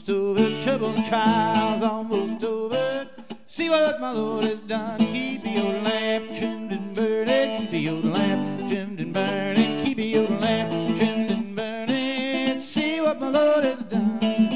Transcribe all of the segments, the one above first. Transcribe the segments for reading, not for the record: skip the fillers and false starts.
almost over. Trouble and trials almost over. See what my Lord has done. Keep your lamp trimmed and burning. Keep your lamp trimmed and burning. Keep your lamp trimmed and burning. See what my Lord has done.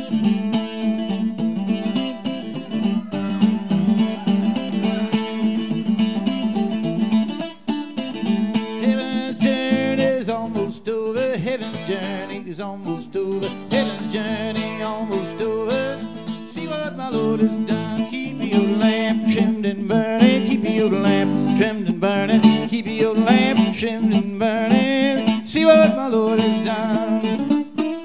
Heaven's journey's almost over. Heaven's journey's almost over. Heaven's journey almost over. See what my Lord has done. Keep your lamp trimmed and burning. Keep your lamp trimmed and burning. Keep your lamp trimmed and burning. See what my Lord has done.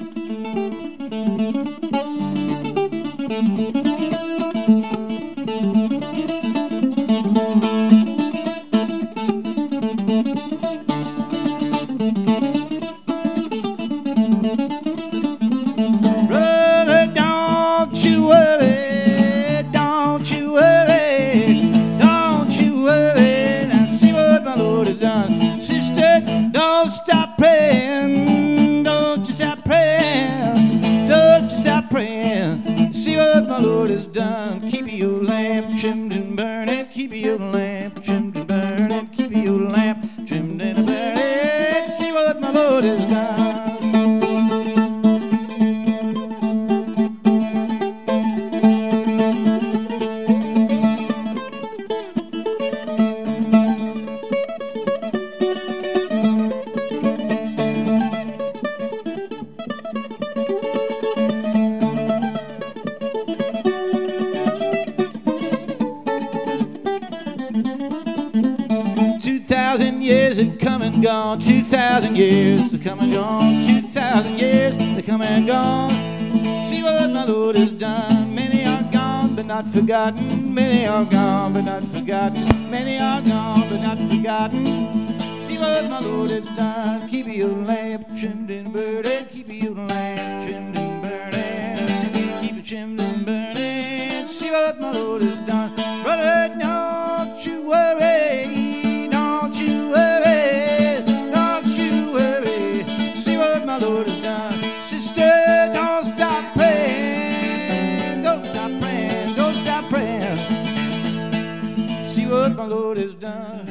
2,000 years have come and gone. 2,000 years have come and gone. 2,000 years have come and gone. See what my Lord has done. Many are gone but not forgotten. Many are gone but not forgotten. Many are gone but not forgotten. See what my Lord has done. Keep your lamp trimmed and burning. Keep your lamp trimmed and burning. Keep it trimmed and burning. See what my Lord has done. Brother, don't you worry. Don't you worry. Don't you worry. See what my Lord has done. Sister, don't stop praying. Don't stop praying. Don't stop praying. See what my Lord has done.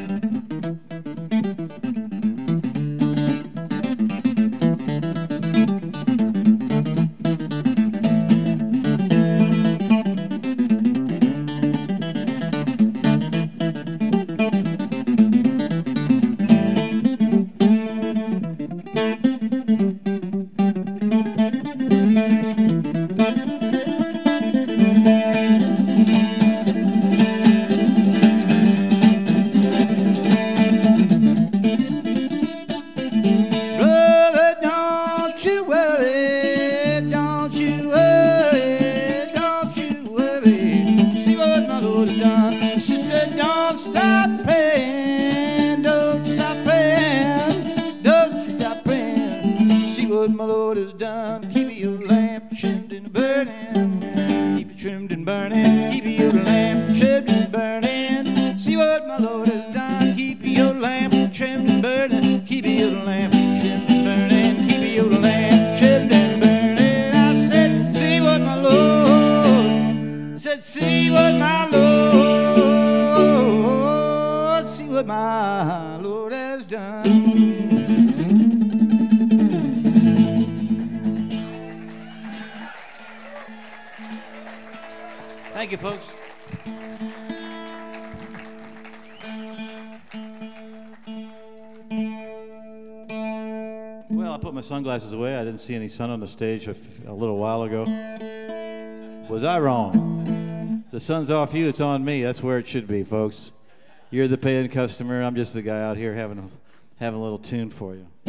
What my Lord has done. Keep your lamp trimmed and burning. Keep it trimmed and burning. Keep your lamp trimmed and burning. See what my Lord has done. Keep your lamp trimmed and burning. Keep your lamp trimmed and burning. Keep your lamp trimmed and burning. I said, see what my Lord. I said, see what my Lord. See what my Lord has done. Thank you, folks. Well, I put my sunglasses away. I didn't see any sun on the stage a little while ago. Was I wrong? The sun's off you, it's on me. That's where it should be, folks. You're the paying customer. I'm just the guy out here having a little tune for you.